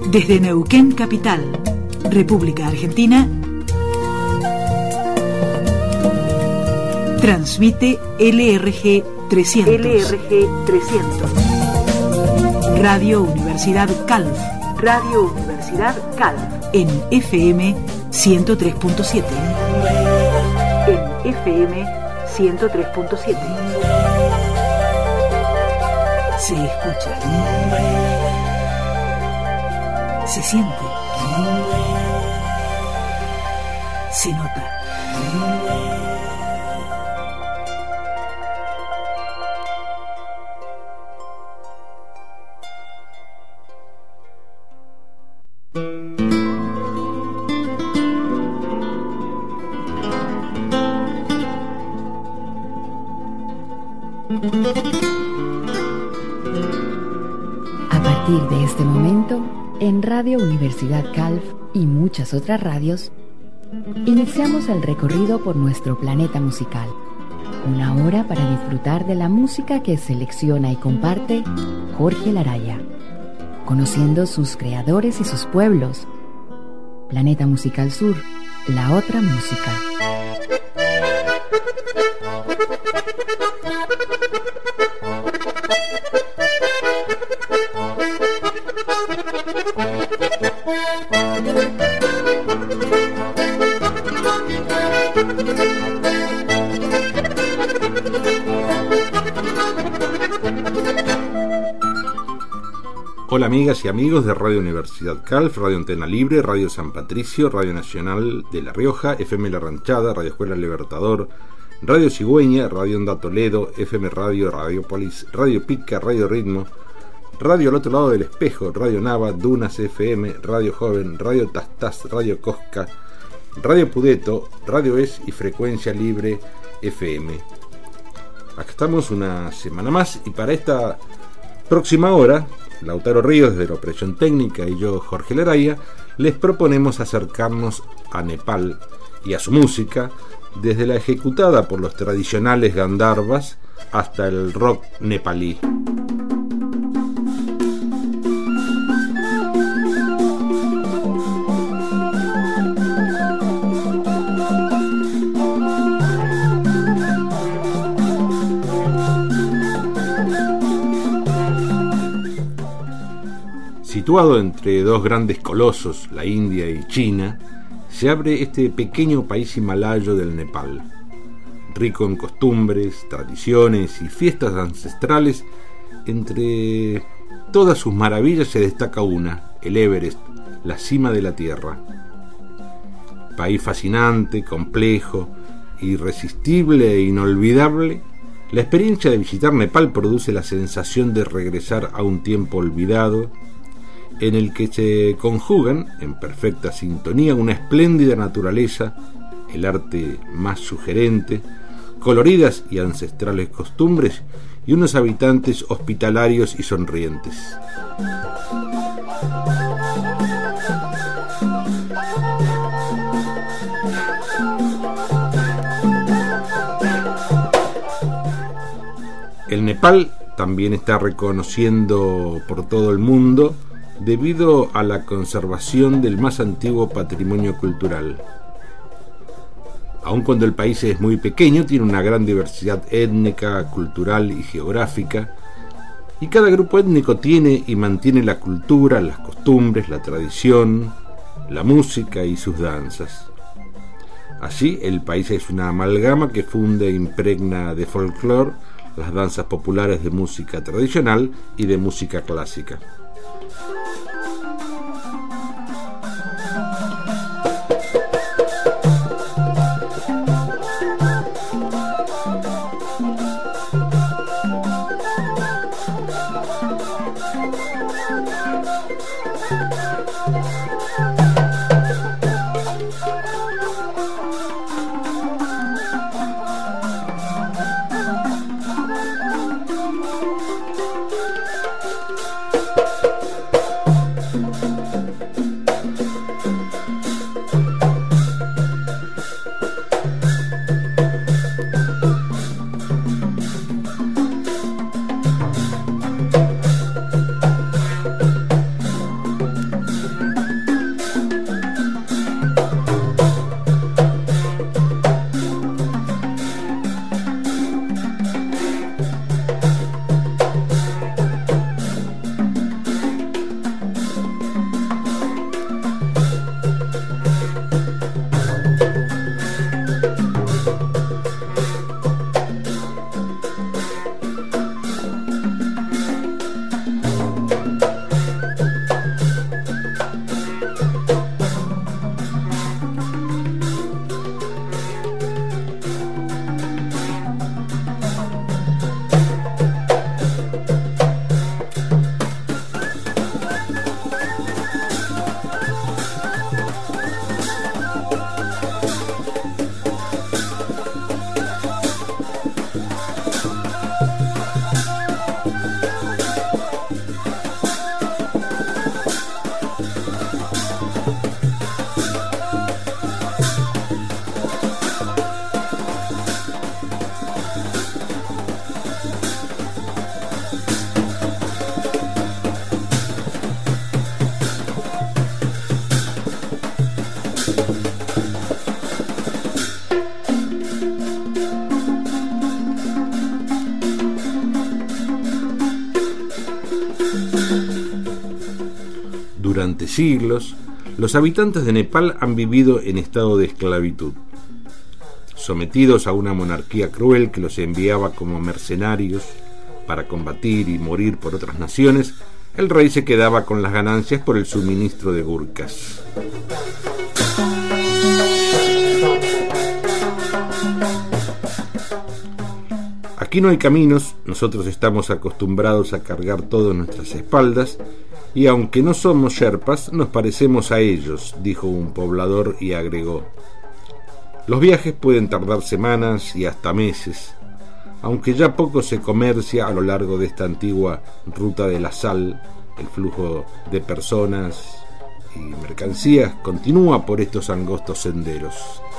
Desde Neuquén Capital, República Argentina, transmite LRG 300. LRG 300. Radio Universidad Calv. Radio Universidad Calv. En FM 103.7. En FM 103.7. Se escucha. Se siente. Se nota. A partir de este momento, en Radio Universidad Calv y muchas otras radios, iniciamos el recorrido por nuestro planeta musical. Una hora para disfrutar de la música que selecciona y comparte Jorge Laraya, conociendo sus creadores y sus pueblos. Planeta Musical Sur, la otra música. Hola amigas y amigos de Radio Universidad Calv, Radio Antena Libre, Radio San Patricio, Radio Nacional de La Rioja, FM La Ranchada, Radio Escuela Libertador, Radio Cigüeña, Radio Onda Toledo, FM Radio, Radio Polis, Radio Pica, Radio Ritmo, Radio al otro lado del espejo, Radio Nava, Dunas FM, Radio Joven, Radio Tastás, Radio Cosca, Radio Pudeto, Radio Es y Frecuencia Libre FM. Acá estamos una semana más y para esta próxima hora, Lautaro Ríos desde la Operación Técnica y yo, Jorge Laraya, les proponemos acercarnos a Nepal y a su música, desde la ejecutada por los tradicionales Gandharvas hasta el rock nepalí. Situado entre dos grandes colosos, la India y China, se abre este pequeño país himalayo del Nepal. Rico en costumbres, tradiciones y fiestas ancestrales, entre todas sus maravillas se destaca una, el Everest, la cima de la tierra. País fascinante, complejo, irresistible e inolvidable, la experiencia de visitar Nepal produce la sensación de regresar a un tiempo olvidado, en el que se conjugan, en perfecta sintonía, una espléndida naturaleza, el arte más sugerente, coloridas y ancestrales costumbres y unos habitantes hospitalarios y sonrientes. El Nepal también está reconociendo por todo el mundo debido a la conservación del más antiguo patrimonio cultural. Aun cuando el país es muy pequeño, tiene una gran diversidad étnica, cultural y geográfica, y cada grupo étnico tiene y mantiene la cultura, las costumbres, la tradición, la música y sus danzas. Así, el país es una amalgama que funde e impregna de folclore las danzas populares de música tradicional y de música clásica. durante siglos, los habitantes de Nepal han vivido en estado de esclavitud, sometidos a una monarquía cruel que los enviaba como mercenarios para combatir y morir por otras naciones. El rey se quedaba con las ganancias por el suministro de gurkas. Aquí no hay caminos, nosotros estamos acostumbrados a cargar todo en nuestras espaldas, y aunque no somos sherpas, nos parecemos a ellos, dijo un poblador y agregó: los viajes pueden tardar semanas y hasta meses, aunque ya poco se comercia a lo largo de esta antigua ruta de la sal. El flujo de personas y mercancías continúa por estos angostos senderos.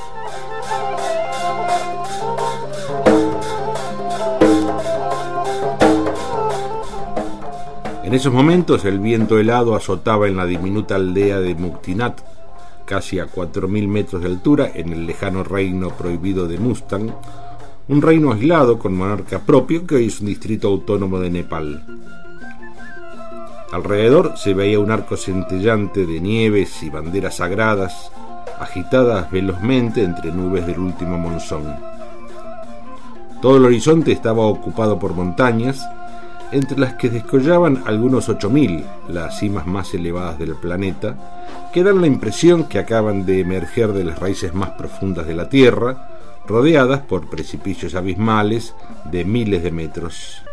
En esos momentos el viento helado azotaba en la diminuta aldea de Muktinat, casi a 4.000 metros de altura, en el lejano reino prohibido de Mustang, un reino aislado con monarca propio que hoy es un distrito autónomo de Nepal. Alrededor se veía un arco centellante de nieves y banderas sagradas, agitadas velozmente entre nubes del último monzón. Todo el horizonte estaba ocupado por montañas, entre las que descollaban algunos 8.000, las cimas más elevadas del planeta, que dan la impresión que acaban de emerger de las raíces más profundas de la Tierra, rodeadas por precipicios abismales de miles de metros.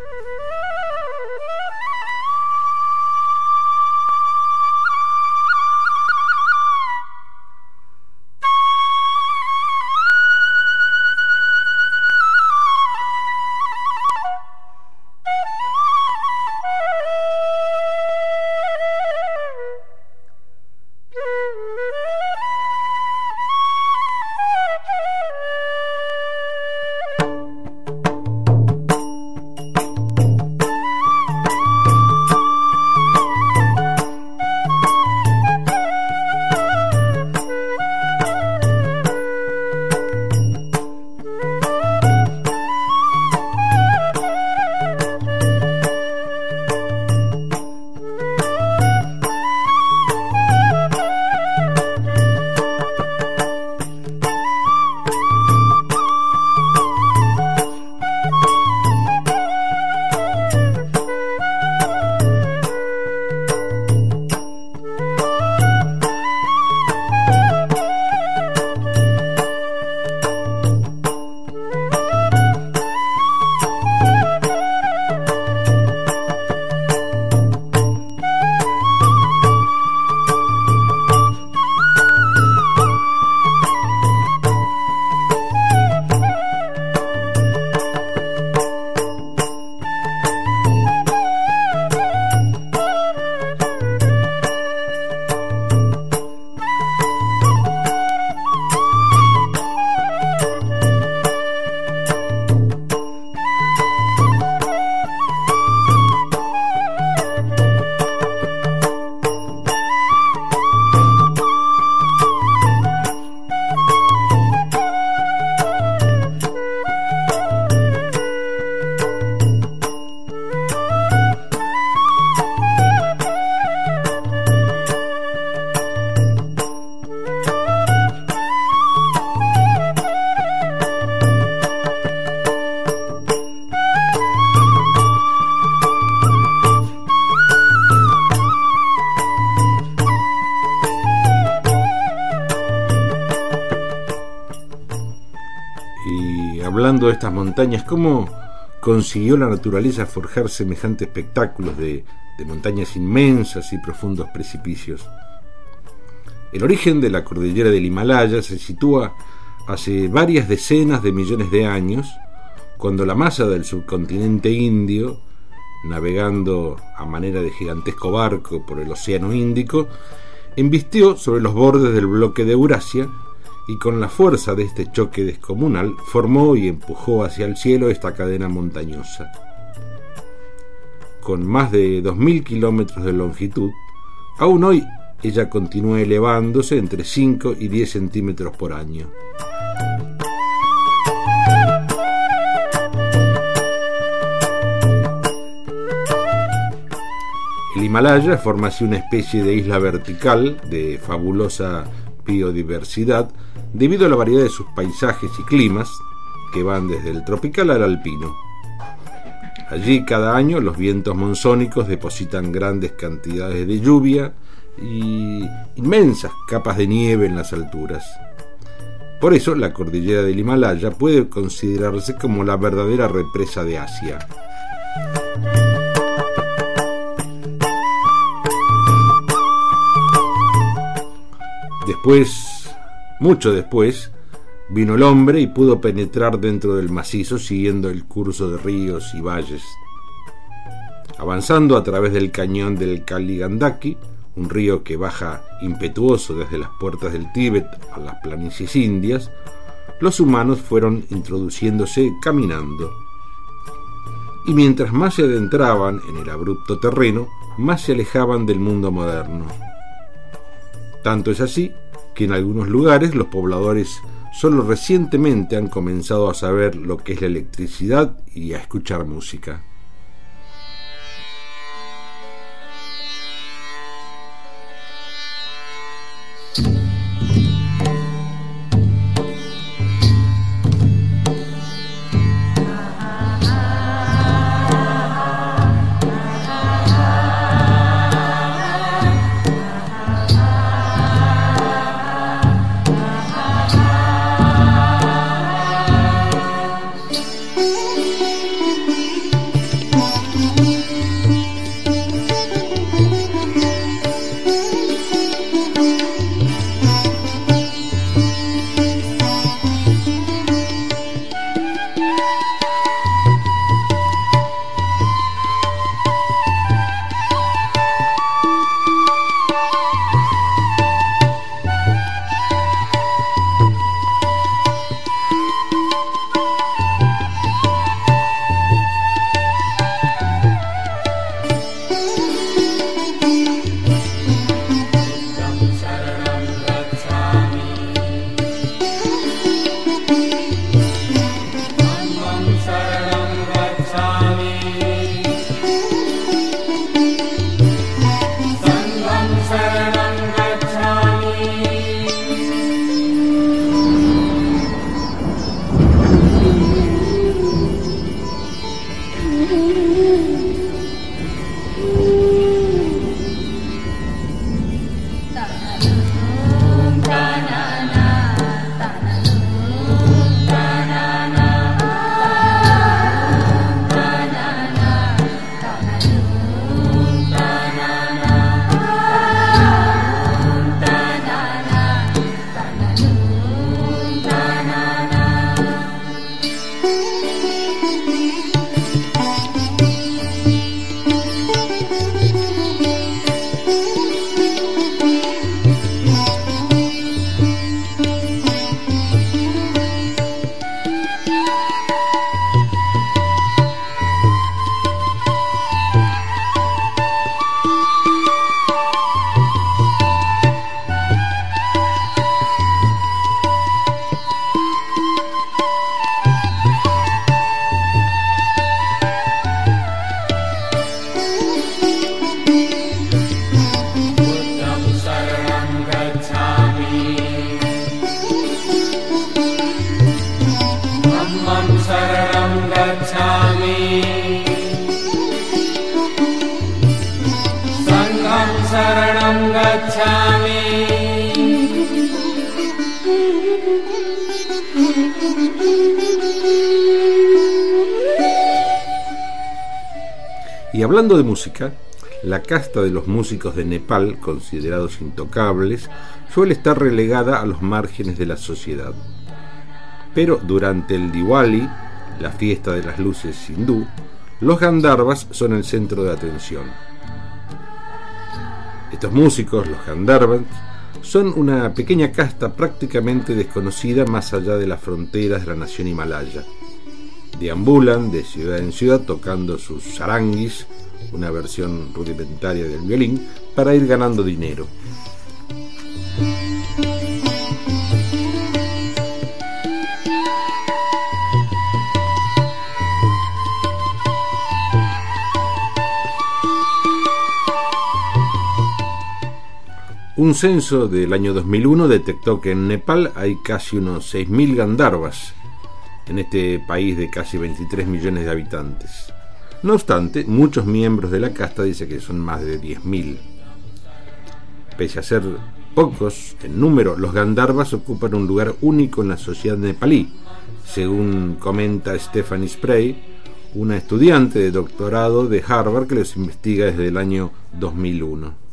Hablando de estas montañas, ¿cómo consiguió la naturaleza forjar semejante espectáculos de montañas inmensas y profundos precipicios? El origen de la cordillera del Himalaya se sitúa hace varias decenas de millones de años, cuando la masa del subcontinente indio, navegando a manera de gigantesco barco por el Océano Índico, embistió sobre los bordes del bloque de Eurasia, y con la fuerza de este choque descomunal formó y empujó hacia el cielo esta cadena montañosa. Con más de 2.000 kilómetros de longitud, aún hoy ella continúa elevándose entre 5 y 10 centímetros por año. El Himalaya forma así una especie de isla vertical de fabulosa biodiversidad debido a la variedad de sus paisajes y climas que van desde el tropical al alpino. Allí cada año los vientos monzónicos depositan grandes cantidades de lluvia y inmensas capas de nieve en las alturas. Por eso la cordillera del Himalaya puede considerarse como la verdadera represa de Asia. Después, mucho después, vino el hombre y pudo penetrar dentro del macizo siguiendo el curso de ríos y valles. Avanzando a través del cañón del Kali Gandaki, un río que baja impetuoso desde las puertas del Tíbet a las planicies indias, los humanos fueron introduciéndose caminando. Y mientras más se adentraban en el abrupto terreno, más se alejaban del mundo moderno. Tanto es así que en algunos lugares los pobladores solo recientemente han comenzado a saber lo que es la electricidad y a escuchar música. Y hablando de música, la casta de los músicos de Nepal, considerados intocables, suele estar relegada a los márgenes de la sociedad. Pero durante el Diwali, la fiesta de las luces hindú, los Gandharvas son el centro de atención. Estos músicos, los Gandharvas, son una pequeña casta prácticamente desconocida más allá de las fronteras de la nación himalaya. Deambulan de ciudad en ciudad tocando sus saranguis, una versión rudimentaria del violín, para ir ganando dinero. Un censo del año 2001 detectó que en Nepal hay casi unos 6.000 Gandharvas, en este país de casi 23 millones de habitantes. No obstante, muchos miembros de la casta dicen que son más de 10.000. Pese a ser pocos en número, los Gandharvas ocupan un lugar único en la sociedad nepalí, según comenta Stephanie Spray, una estudiante de doctorado de Harvard que los investiga desde el año 2001.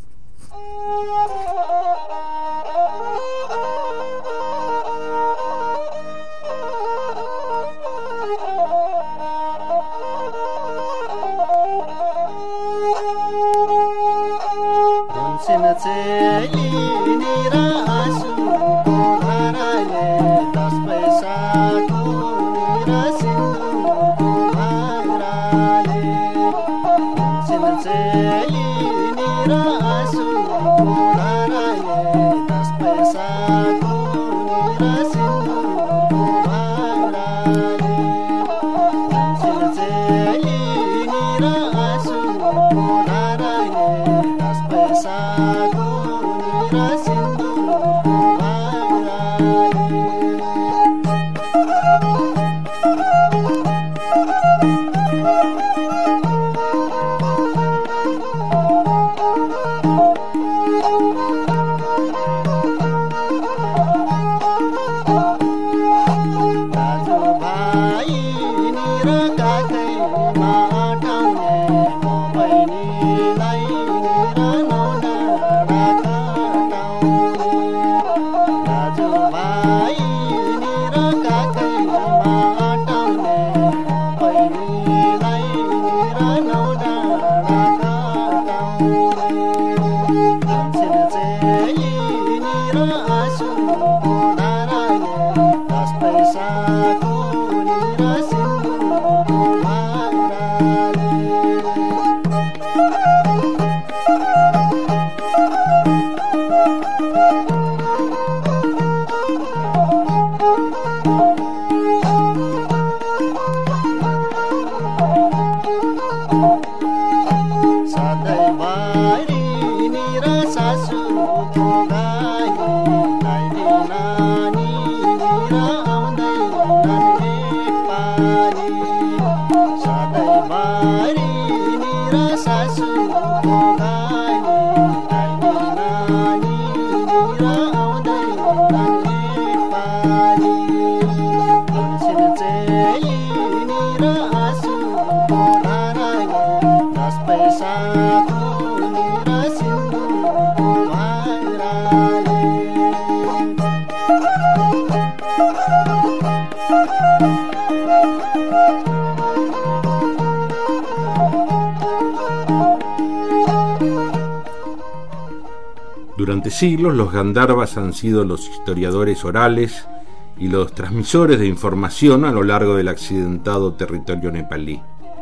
Durante siglos los Gandharvas han sido los historiadores orales y los transmisores de información a lo largo del accidentado territorio nepalí.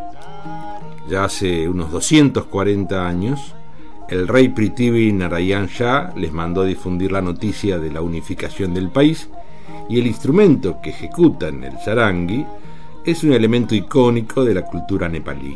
Ya hace unos 240 años, el rey Prithvi Narayan Shah les mandó difundir la noticia de la unificación del país, y el instrumento que ejecutan, el sarangi, es un elemento icónico de la cultura nepalí.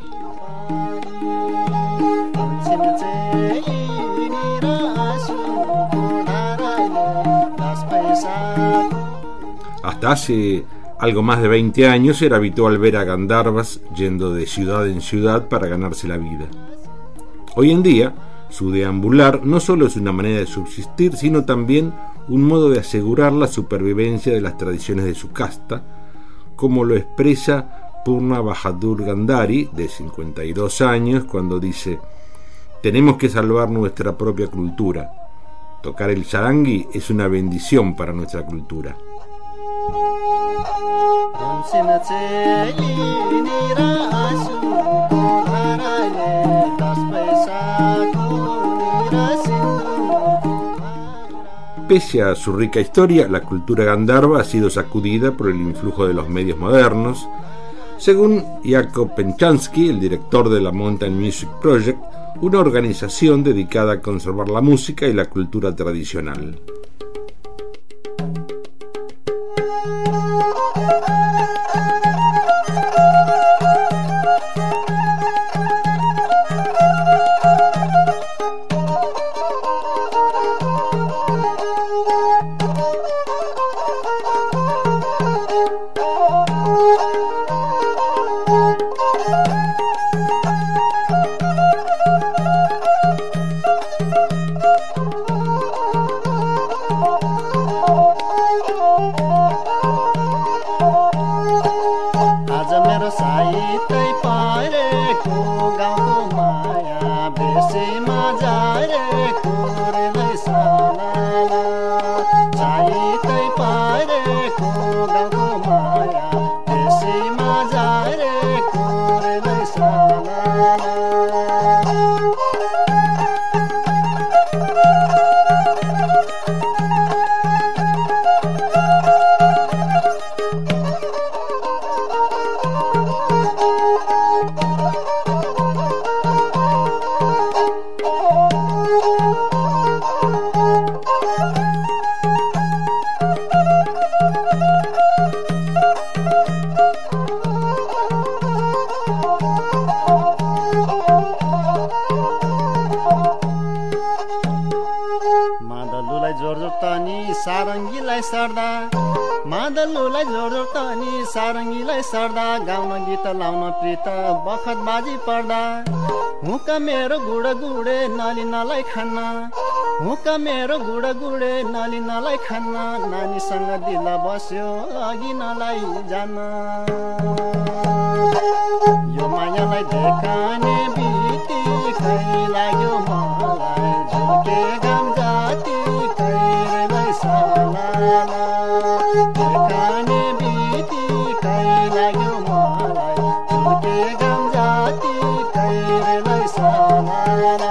Hasta hace algo más de 20 años era habitual ver a Gandharvas yendo de ciudad en ciudad para ganarse la vida. Hoy en día, su deambular no solo es una manera de subsistir, sino también un modo de asegurar la supervivencia de las tradiciones de su casta, como lo expresa Purna Bahadur Gandhari, de 52 años, cuando dice: «Tenemos que salvar nuestra propia cultura. Tocar el sarangi es una bendición para nuestra cultura». Pese a su rica historia, la cultura Gandharva ha sido sacudida por el influjo de los medios modernos. Según Jakob Penchansky, el director de la Mountain Music Project, una organización dedicada a conservar la música y la cultura tradicional. पारेको गाउँको माया बेसीमा जारेको रे सानाला चाहिँदै पारेको गाउँको माया बेसीमा जारेको रे सानाला सारङ्गीलाई सर्दा मादलुलाई जोड तनी सारङ्गीलाई सर्दा गाउन गीत लाउन प्रीत बखत बाजी पर्दा हुक मेरो गुड गुडे नलिनलाई खान्न हुक मेरो गुड गुडे नलिनलाई खान्न नानीसँग दिल बस्यो अघि नलाई जान यो मायालाई देखाने बिति खै लाग्यो मलाई झुल्के घाम जाति देखाने बिति खै लाग्यो मलाई झुल्के घाम जाति खैरलाई सानाला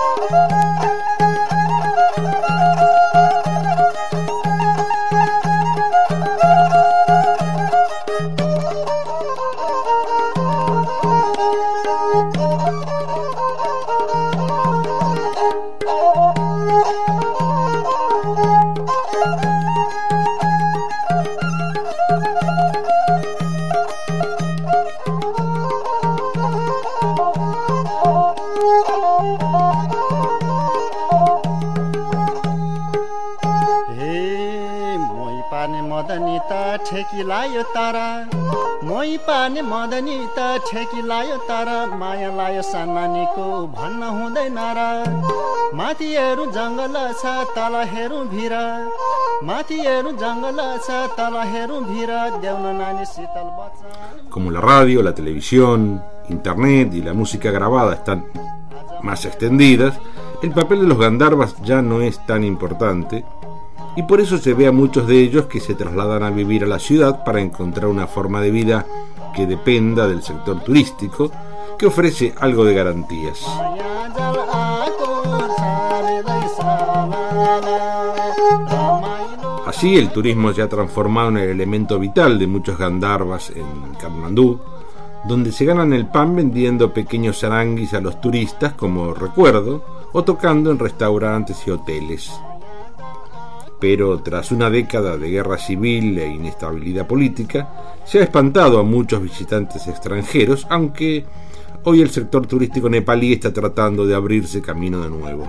ठेकिलायो तारा मोही पार्ने मदनी त ठेकिलायो तारा माया लायो सानमानीको भन्न हुँदैन र माथि हेरौँ जङ्गल छ तल हेरौँ भिर माथि हेरौँ जङ्गल छ तल हेरौँ भिर देउन नानी शीतल Bachchan. Como la radio, la televisión, internet y la música grabada están más extendidas, el papel de los Gandharvas ya no es tan importante. Y por eso se ve a muchos de ellos que se trasladan a vivir a la ciudad para encontrar una forma de vida que dependa del sector turístico, que ofrece algo de garantías. Así, el turismo se ha transformado en el elemento vital de muchos Gandharvas en Katmandú, donde se ganan el pan vendiendo pequeños saranguis a los turistas como recuerdo o tocando en restaurantes y hoteles. Pero tras una década de guerra civil e inestabilidad política, se ha espantado a muchos visitantes extranjeros, aunque hoy el sector turístico nepalí está tratando de abrirse camino de nuevo.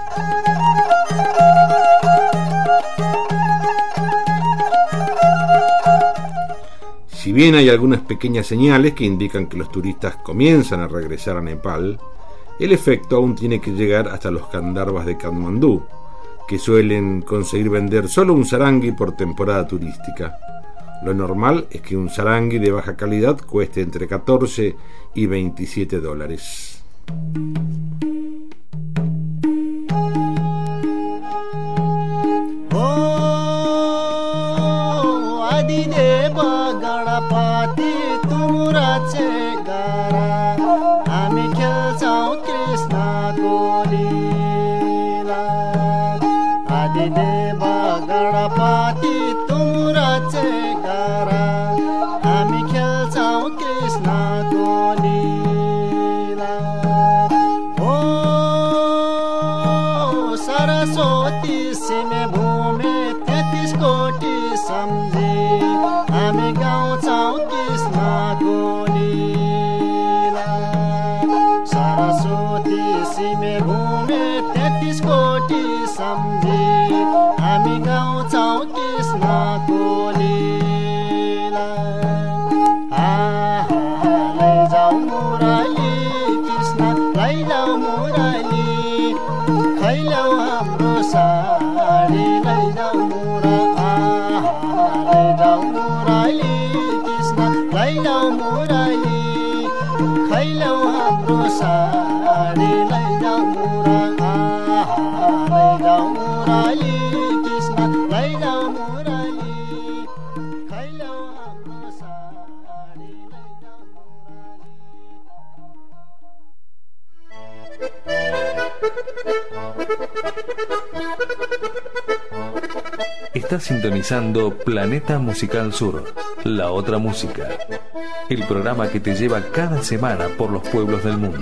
Si bien hay algunas pequeñas señales que indican que los turistas comienzan a regresar a Nepal, el efecto aún tiene que llegar hasta los Gandharvas de Katmandú, que suelen conseguir vender solo un sarangui por temporada turística. Lo normal es que un sarangui de baja calidad cueste entre 14 y 27 dólares. गणपति तुमरा चेगारा हामी खेल्छौं कृष्णको लीला हो सरस्वती सिमे भूमि 33 कोटी सम्झी हामी गाउँछौं कृष्णको लीला सरस्वती सिमे भूमि 33 कोटी सम्झी हामी गाउँछौं कृष्णको लीला लैजाऊ मुरली कृष्ण लैजाऊ मुरली खैलाऊ हाम्रो साडी लैजाऊ लैजाऊ मुरली कृष्ण लैजाऊ मुरली खैलाऊ लैजाऊ हाम्रो साडी लैजाऊ मुरा लैजाऊ मुराली कृष्ण लैजाऊ मुराली खैलाऊ हाम्रो साडी लैजाऊ Estás sintonizando Planeta Musical Sur, la otra música, el programa que te lleva cada semana por los pueblos del mundo.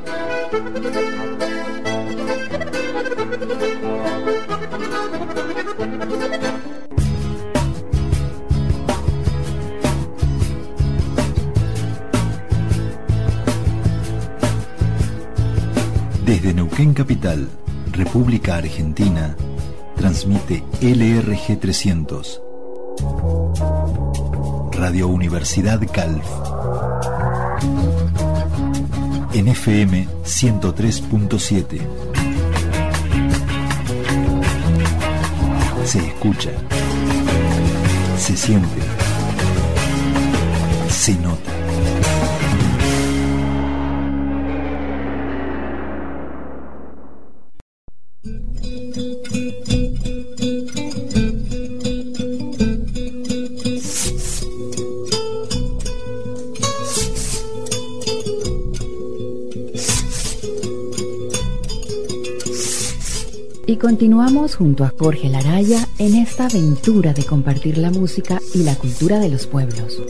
Desde Neuquén Capital, República Argentina, transmite LRG 300, Radio Universidad Calf, en FM 103.7. Se escucha, se siente, se nota. Y continuamos junto a Jorge Laraya en esta aventura de compartir la música y la cultura de los pueblos.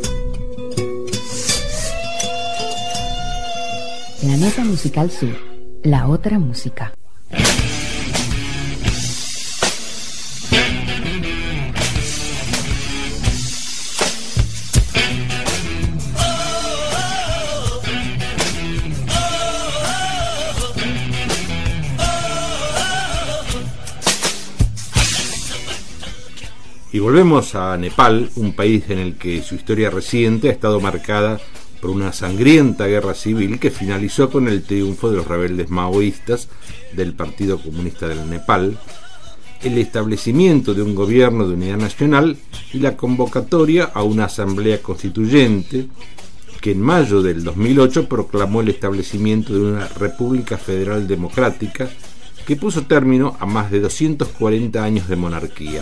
Planeta Musical Sur, la otra música. Y volvemos a Nepal, un país en el que su historia reciente ha estado marcada por una sangrienta guerra civil que finalizó con el triunfo de los rebeldes maoístas del Partido Comunista del Nepal, el establecimiento de un gobierno de unidad nacional y la convocatoria a una asamblea constituyente que en mayo del 2008 proclamó el establecimiento de una República Federal Democrática que puso término a más de 240 años de monarquía.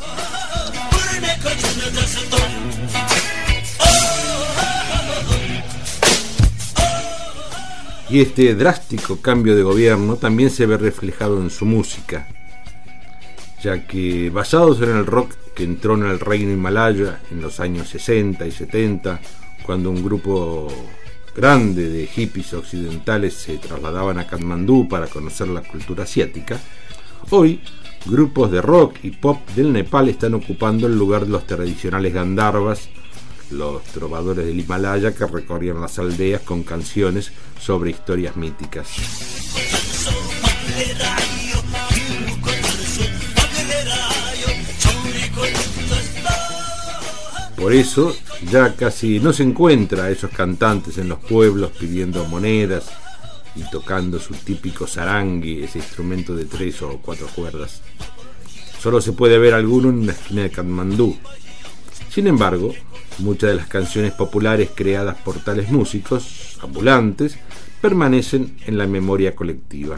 Y este drástico cambio de gobierno también se ve reflejado en su música, ya que basados en el rock que entró en el reino himalaya en los años 60 y 70, cuando un grupo grande de hippies occidentales se trasladaban a Katmandú para conocer la cultura asiática, hoy grupos de rock y pop del Nepal están ocupando el lugar de los tradicionales Gandharvas, los trovadores del Himalaya que recorrían las aldeas con canciones sobre historias míticas. Por eso ya casi no se encuentra a esos cantantes en los pueblos pidiendo monedas y tocando su típico sarangui, ese instrumento de 3 o 4 cuerdas. Solo se puede ver alguno en una esquina de Katmandú. Sin embargo, muchas de las canciones populares creadas por tales músicos ambulantes permanecen en la memoria colectiva.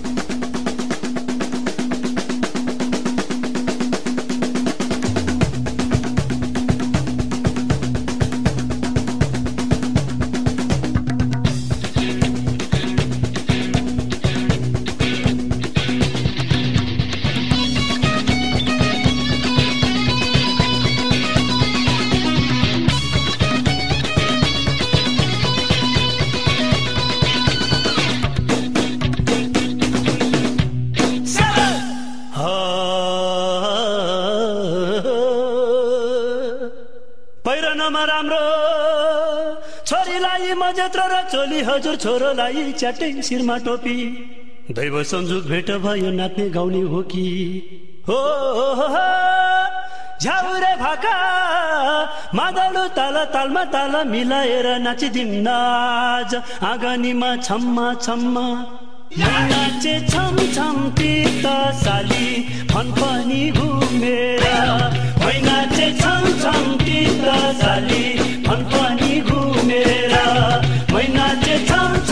चोली हजुर छोरोलाई च्याटै शिरमा टोपी दैव संजुक भेट भयो नाच्ने गाउने हो कि हो झ्याउरे भाका मादलु ताल तालमा ताल मिलाएर नाचिदिन्न आज आँगनीमा छम्मा छम्मा नाचे छम छम तीर्थ साली फनफनी घुमेर नाचे छम छम तीर्थ साली फनफनी घुमेर नाचे छम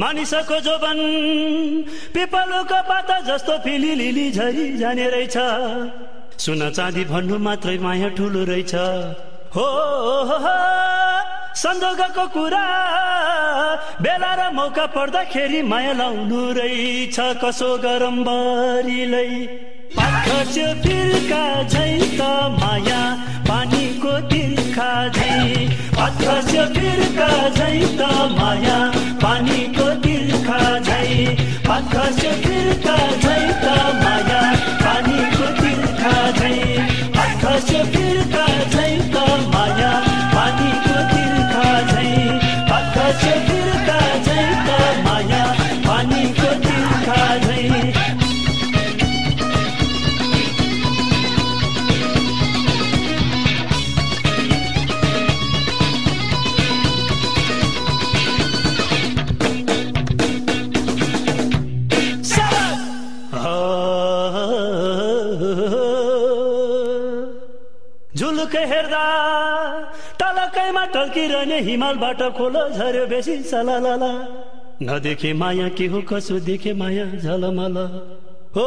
मानिसको जोबन पिपलुको पाता जस्तो फिली लिली झरी जाने रहेछ सुन चाँदी भन्नु मात्रै माया ठुलो रहेछ हो संजोगको कुरा बेला र मौका पर्दाखेरि माया लाउनु रहेछ कसो गरम बरिलै पाखर्च्यो तिर्खा झै त माया पानीको तिर्खा झै पाखर्च्यो तिर्खा झै त माया पानीको तिर्खा झै पाखर्च्यो तिर्खा झै त माया पानीको तिर्खा झै पाखर्च्यो तिर्खा झै त माया पानीको तिर्खा झै पाखर्च्यो तिर्खा झै त माया पानीको तिर्खा झै झुलुकै हेर्दा तलकैमा टल्किरहने हिमालबाट खोलो झर्यो बेसी सलालाला नदेखे माया के हो कसो देखे माया झलमल हो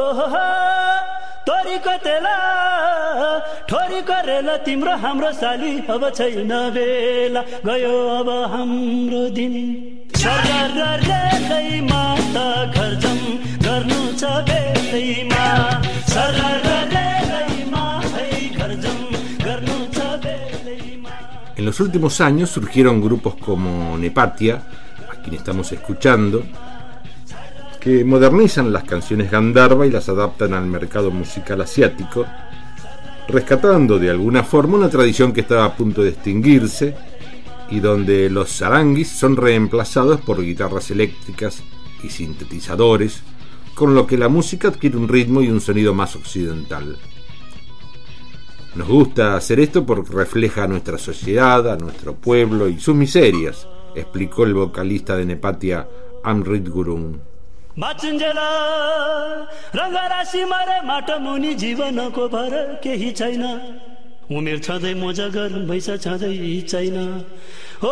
तोरीको तेला ठोरीको रेला तिम्रो हाम्रो साली अब छैन बेला गयो अब हाम्रो दिन सररररैमा त घरजम गर्नु छ बेलैमा सररररैमा है घरजम गर्नु छ बेलैमा. En los últimos años surgieron grupos como Nepatia, a quien estamos escuchando, que modernizan las canciones Gandharva y las adaptan al mercado musical asiático, rescatando de alguna forma una tradición que estaba a punto de extinguirse y donde los saranguis son reemplazados por guitarras eléctricas y sintetizadores, con lo que la música adquiere un ritmo y un sonido más occidental. Nos gusta hacer esto porque refleja a nuestra sociedad, a nuestro pueblo y sus miserias, explicó el vocalista de Nepatia, Amrit Gurung. बाचुन्जेला रङ्गराशि मरे माटो मुनि जीवनको भर केही छैन उमेर छँदै मोजगर भैसा छँदै छैन हो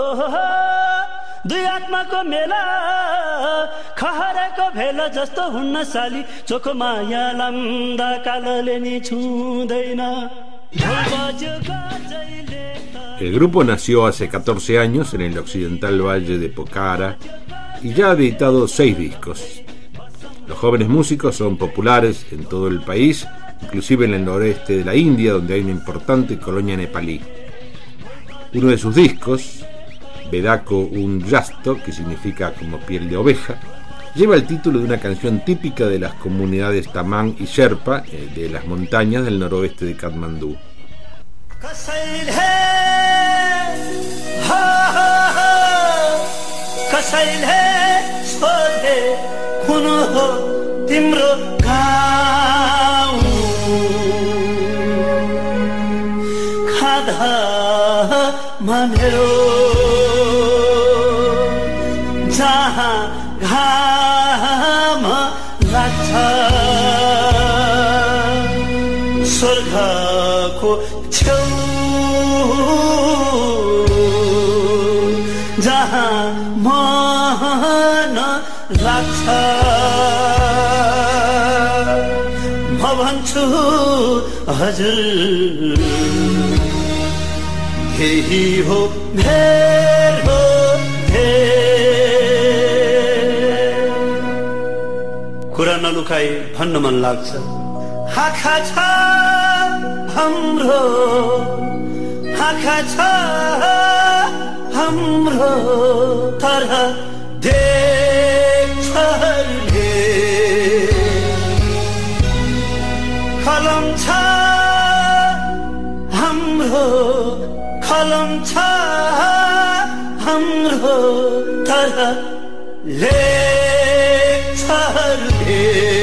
दुई आत्माको मेला खहरेको भेला जस्तो हुन्न साली चोखो माया लम्दा कालोले नि छुँदैन. El grupo nació hace 14 años en el occidental valle de Pokhara y ya ha editado 6 discos. Los jóvenes músicos son populares en todo el país, inclusive en el noreste de la India, donde hay una importante colonia nepalí. Uno de sus discos, Vedako un Yasto, que significa como piel de oveja, lleva el título de una canción típica de las comunidades Tamang y Sherpa de las montañas del noroeste de Katmandú. कसैले सोधे कुन हो तिम्रो गाउँ खाधा मेरो जहाँ घाम लाग्छ स्वर्गको छेउ जहाँ मन लाग्छ म भन्छु हजुर यही हो मेरो कुरा नलुकाई भन्न मन लाग्छ आँखा छ हाम्रो आँखा छ हाम्रो तर देख्छले कलम छ हाम्रो कलम छ हाम्रो तर लेख्छले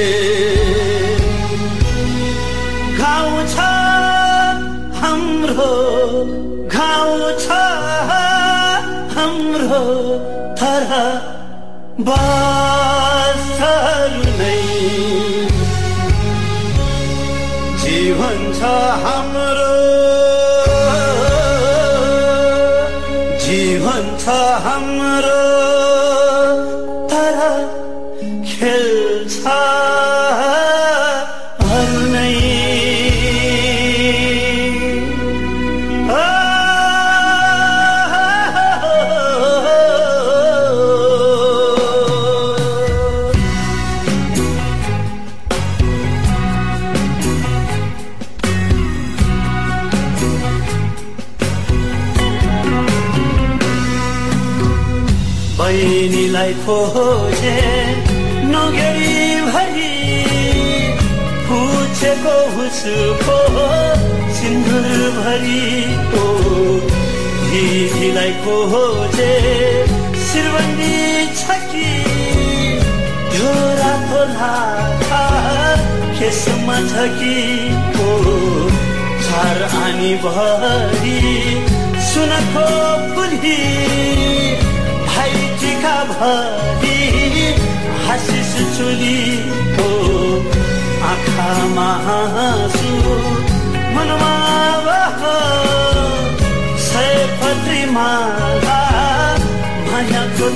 गाउँ छ हाम्रो गाउँ छ हाम्रो तर बसरु नै जीवन छ हाम्रो जीवन छ हाम्रो बहिनीलाई खोजे नगेरी भरी पुछेको उसको सिन्दुर भरी ओ दिदीलाई खोजे शिरबन्दी छकी यो रातो लाखा खेसमा छकी ओ चार आनी भरी सुनको पुली भाइ टिका भरी आशिष चोली ओ आँखामा हाँसु मनमा सयपत्री माला मायाको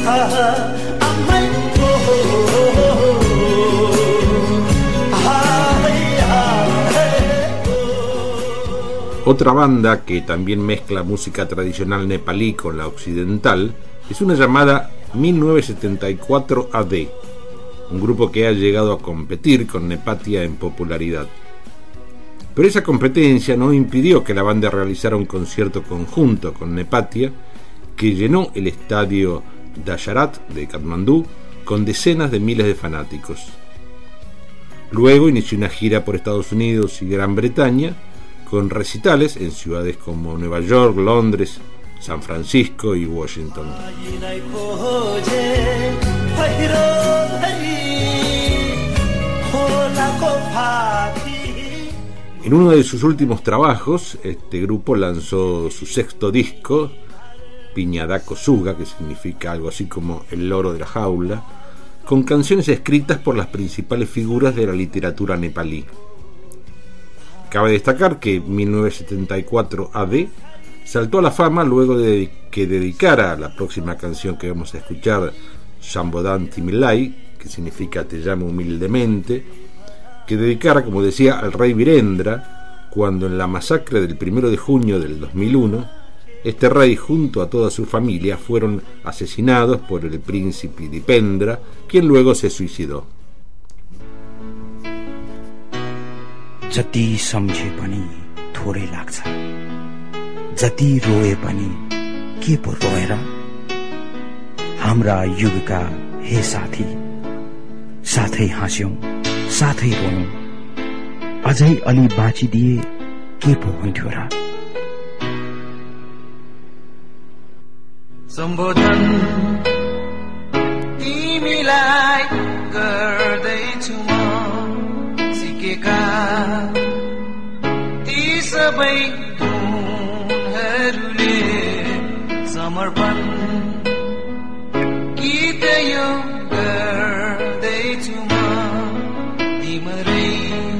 Otra banda que también mezcla música tradicional nepalí con la occidental es una llamada 1974 AD, un grupo que ha llegado a competir con Nepatia en popularidad. Pero esa competencia no impidió que la banda realizara un concierto conjunto con Nepatia que llenó el estadio Dasharat de Katmandú con decenas de miles de fanáticos. Luego inició una gira por Estados Unidos y Gran Bretaña con recitales en ciudades como Nueva York, Londres, San Francisco y Washington. En uno de sus últimos trabajos, este grupo lanzó su sexto disco, Piñadako Suga, que significa algo así como el loro de la jaula, con canciones escritas por las principales figuras de la literatura nepalí. Cabe destacar que 1974 AD saltó a la fama luego de que dedicara la próxima canción que vamos a escuchar, Shambodhan Timilai, que significa Te llamo humildemente, que dedicara, como decía, al rey Virendra, cuando en la masacre del 1 de junio del 2001, este rey junto a toda su familia fueron asesinados por el príncipe Dipendra, quien luego se suicidó. जति सम्झे पनि थोरै लाग्छ, जति रोए पनि के पो रोएर, हाम्रा युगका हे साथी, साथै हाँस्यौं साथै रोयौं, अझै अलि बाँचिदिए के पो हुन्थ्यो र। सम्बोधन तिमीलाई गर्दैछु म, सिकेका ती सबै गुणहरूले समर्पण गीत यो गर्दैछु म तिम्रै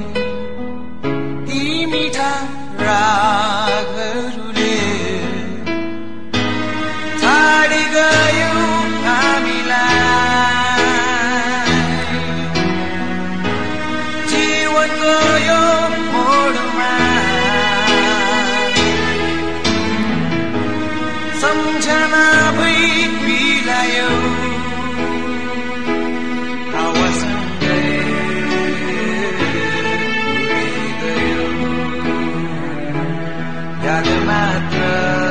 ती मिठा रागहरूले छाडी गयो हामीलाई जीवनको यो मोडमा सम्झना भई बिलायो हावासँगै गयो याद मात्र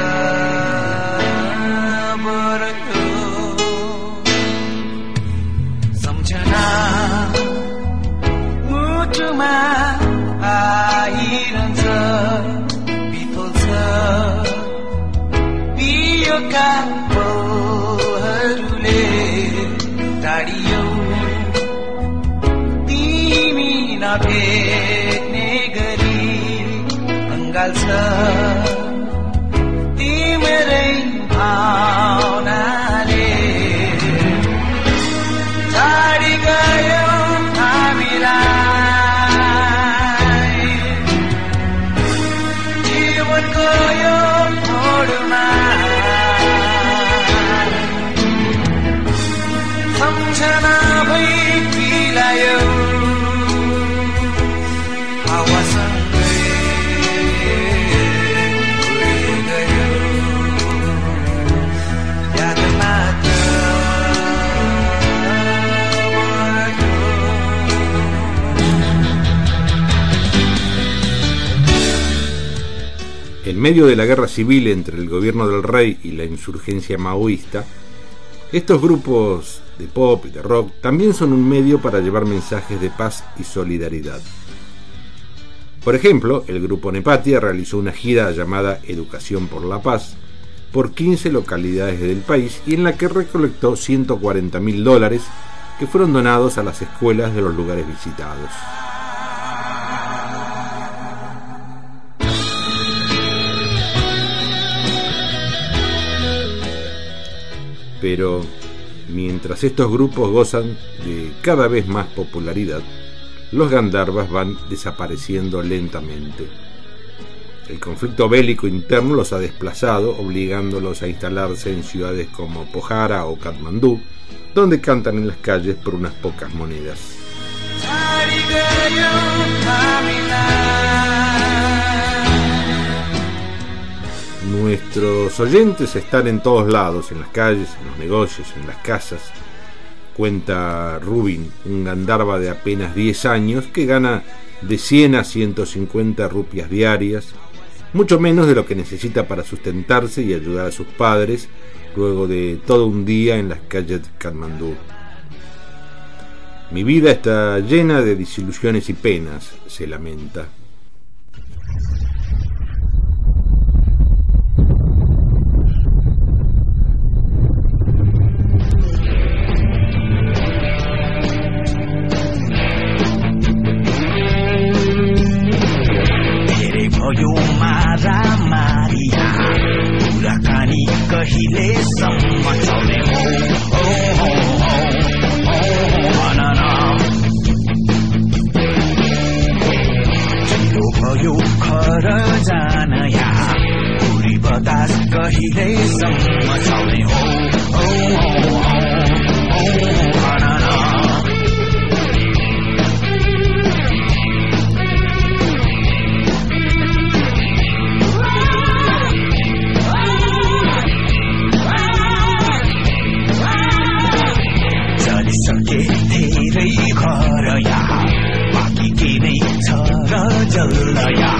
बरको सम्झना मुटुमा आइरहन्छ बितोल्छ पियोका पलहरूले टाढियो तिमी नभेट्ने गरी अङ्गाल्छ तिम्रै भावनाले छाडी गयो हामीलाई जीवनको यो मोडमा सम्झना भई बिलायो हावासँगै गयो याद मात्र En medio de la guerra civil entre el gobierno del rey y la insurgencia maoísta, Estos grupos de pop y de rock también son un medio para llevar mensajes de paz y solidaridad. Por ejemplo, el grupo Nepatia realizó una gira llamada Educación por la Paz por 15 localidades del país y en la que recolectó $140.000 que fueron donados a las escuelas de los lugares visitados. Pero mientras estos grupos gozan de cada vez más popularidad, los Gandharvas van desapareciendo lentamente. El conflicto bélico interno los ha desplazado, obligándolos a instalarse en ciudades como Pokhara o Katmandú, donde cantan en las calles por unas pocas monedas. Nuestros oyentes están en todos lados, en las calles, en los negocios, en las casas. Cuenta Rubin, un Gandharva de apenas 10 años que gana de 100 a 150 rupias diarias, mucho menos de lo que necesita para sustentarse y ayudar a sus padres luego de todo un día en las calles de Katmandú. Mi vida está llena de desilusiones y penas, se lamenta. यो मारा मारिया कुराकानी कहिलेसम्म चल्ने हो भन ढिलो भयो घर जान या पुरी बतास कहिलेसम्म चल्ने हो भन धेरै घर या बाँकी के नै छ र जल्द या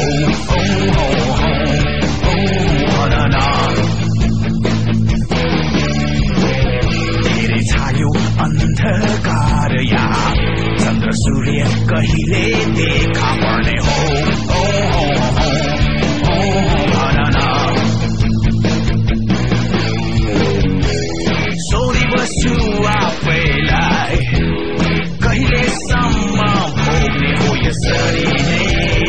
भन न धेरै छायो अन्धकार या चन्द्र सूर्य कहिले देखा पर्ने हो भन न सोधी बस्छु आफैलाई कहिलेसम्म भोग्ने हो यसरी नै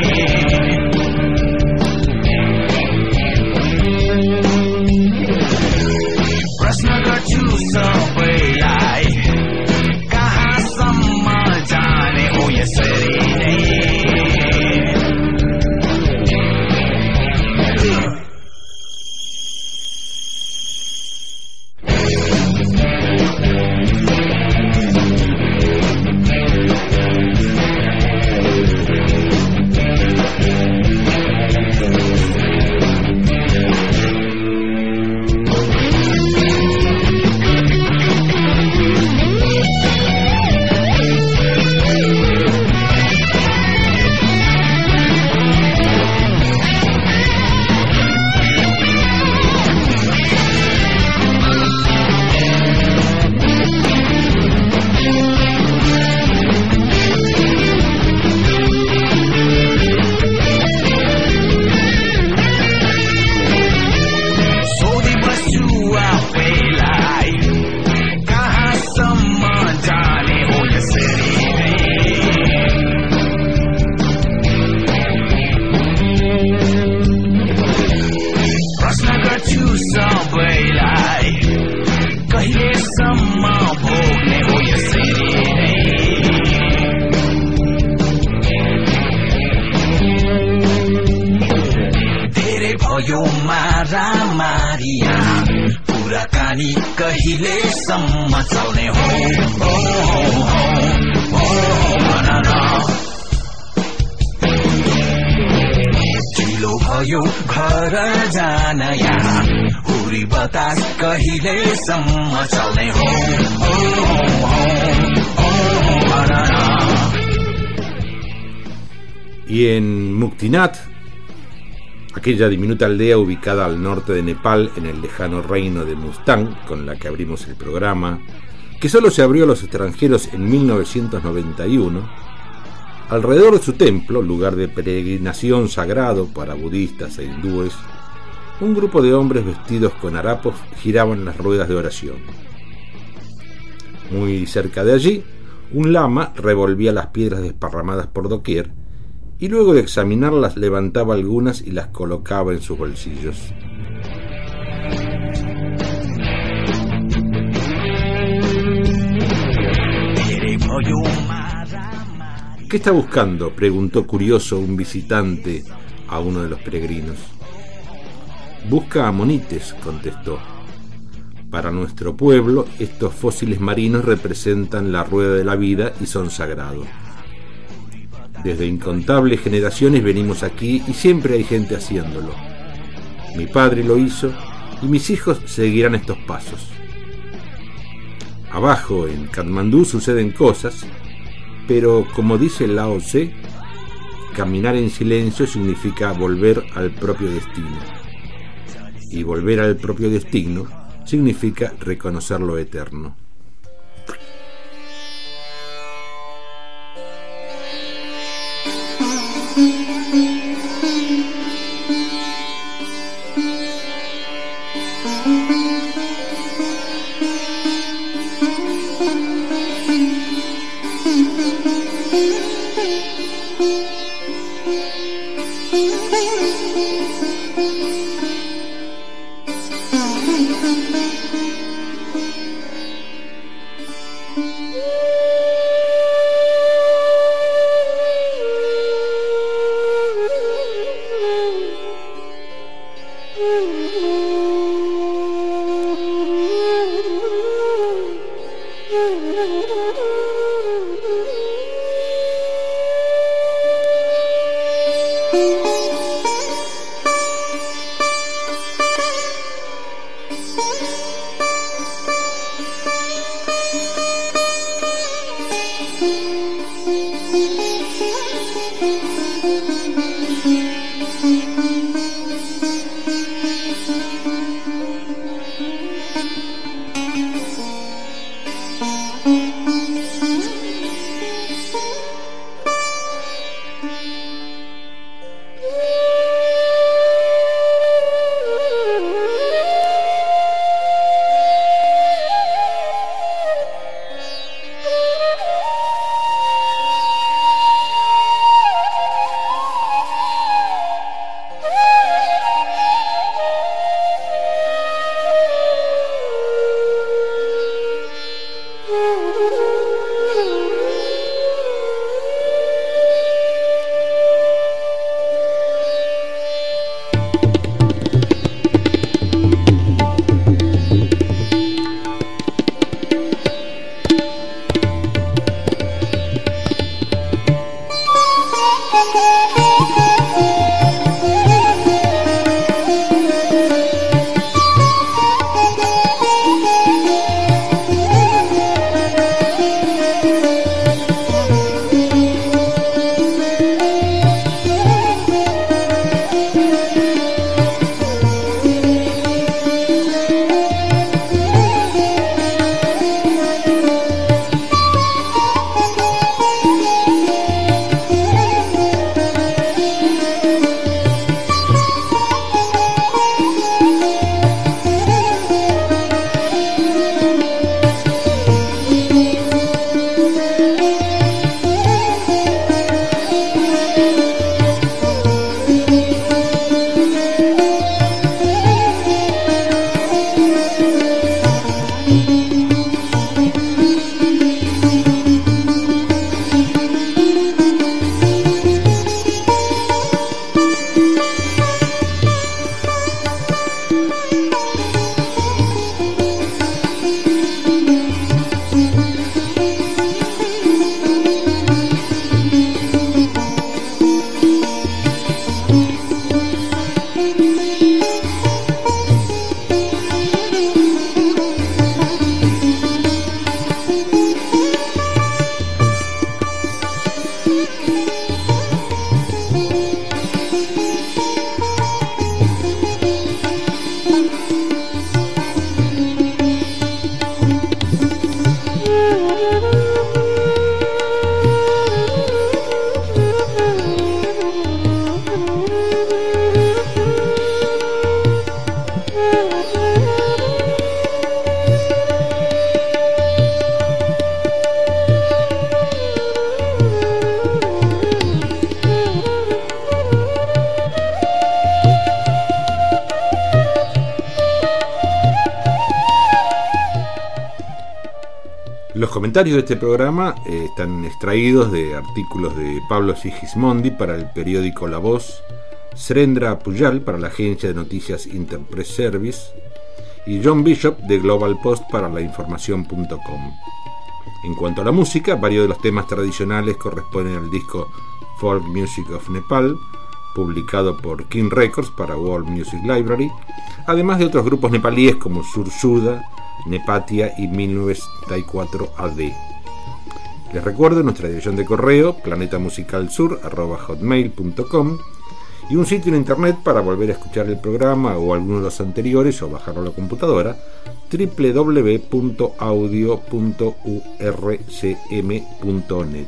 प्रश्न गर्छु सबैलाई कहाँसम्म जाने हो यसरी नै कहिलेसम्म चल्ने हो भन न ढिलो भयो घर जान या हुरी बतास कहिलेसम्म चल्ने हो भन न। Y en Muktinath, aquella diminuta aldea ubicada al norte de Nepal, en el lejano reino de Mustang, con la que abrimos el programa, que solo se abrió a los extranjeros en 1991, alrededor de su templo, lugar de peregrinación sagrado para budistas e hindúes, un grupo de hombres vestidos con harapos giraban las ruedas de oración. Muy cerca de allí, un lama revolvía las piedras desparramadas por doquier y luego de examinarlas levantaba algunas y las colocaba en sus bolsillos. ¿Qué está buscando?, preguntó curioso un visitante a uno de los peregrinos. Busca amonites, contestó. Para nuestro pueblo, estos fósiles marinos representan la rueda de la vida y son sagrados. Desde incontables generaciones venimos aquí y siempre hay gente haciéndolo. Mi padre lo hizo y mis hijos seguirán estos pasos. Abajo, en Katmandú, suceden cosas, pero como dice Lao Tse, caminar en silencio significa volver al propio destino. Y volver al propio destino significa reconocer lo eterno. Los comentarios de este programa están extraídos de artículos de Pablo Sigismondi para el periódico La Voz, Srendra Pujal para la agencia de noticias Interpress Service y John Bishop de Global Post para lainformación.com. En cuanto a la música, varios de los temas tradicionales corresponden al disco Folk Music of Nepal, publicado por King Records para World Music Library, además de otros grupos nepalíes como Sursuda, Nepatia y 1974 AD. Les recuerdo nuestra dirección de correo planetamusicalsur@hotmail.com y un sitio en internet para volver a escuchar el programa o alguno de los anteriores o bajarlo a la computadora, www.audio.urcm.net.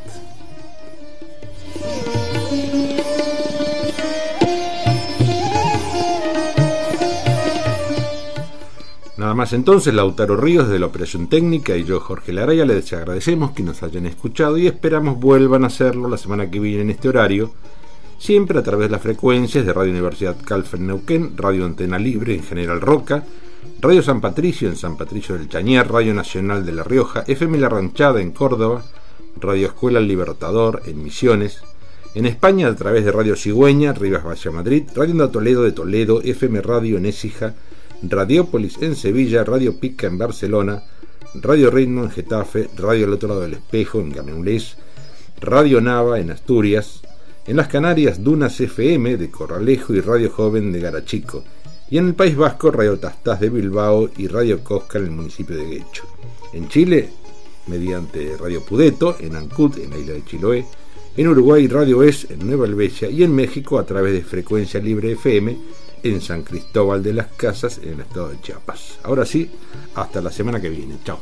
Nada más entonces, Lautaro Ríos de la Operación Técnica y yo, Jorge Laraya, les agradecemos que nos hayan escuchado y esperamos vuelvan a hacerlo la semana que viene en este horario, siempre a través de las frecuencias de Radio Universidad Calf en Neuquén, Radio Antena Libre en General Roca, Radio San Patricio en San Patricio del Chañar, Radio Nacional de La Rioja, FM La Ranchada en Córdoba, Radio Escuela El Libertador en Misiones, en España a través de Radio Cigüeña, Rivas Valle Madrid, Radio Onda Toledo de Toledo, FM Radio en Écija, Radiópolis en Sevilla, Radio Pica en Barcelona, Radio Ritmo en Getafe, Radio al otro lado del espejo en Gameulés, Radio Nava en Asturias, en las Canarias Dunas FM de Corralejo y Radio Joven de Garachico, y en el País Vasco Radio Tastás de Bilbao y Radio Cosca en el municipio de Guecho. En Chile, mediante Radio Pudeto en Ancud, en la isla de Chiloé, en Uruguay Radio Es en Nueva Helvecia y en México a través de Frecuencia Libre FM en San Cristóbal de las Casas, en el estado de Chiapas. Ahora sí, hasta la semana que viene. Chao.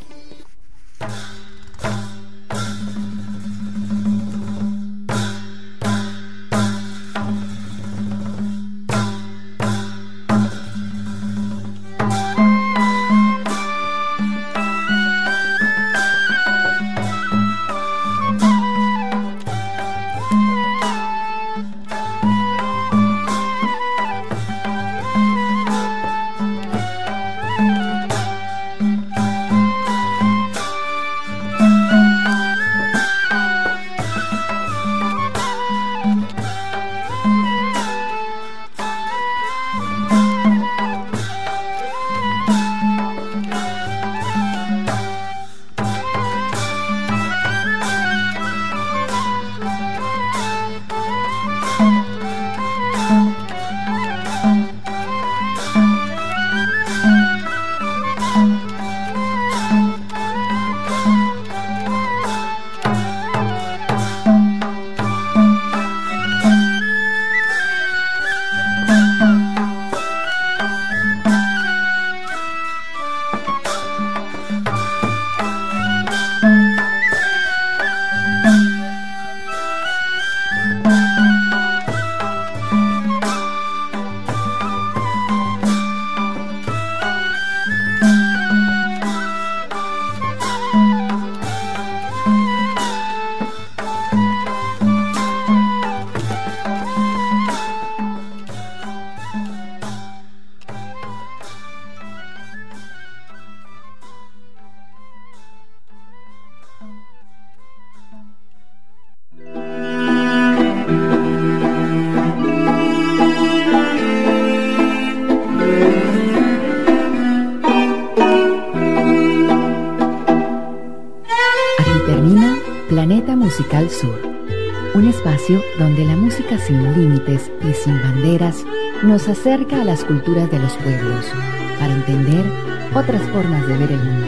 Musical Sur, un espacio donde la música sin límites y sin banderas nos acerca a las culturas de los pueblos para entender otras formas de ver el mundo.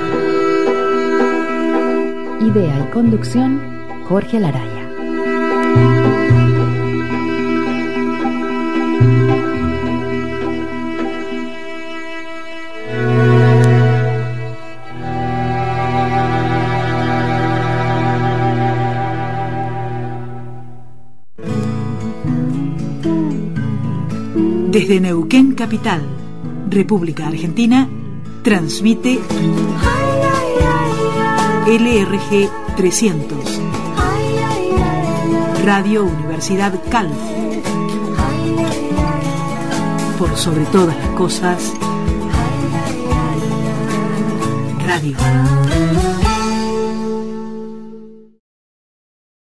Idea y conducción, Jorge Laraya. Desde Neuquén Capital, República Argentina, transmite LRG 300, Radio Universidad Calf. Por sobre todas las cosas, radio.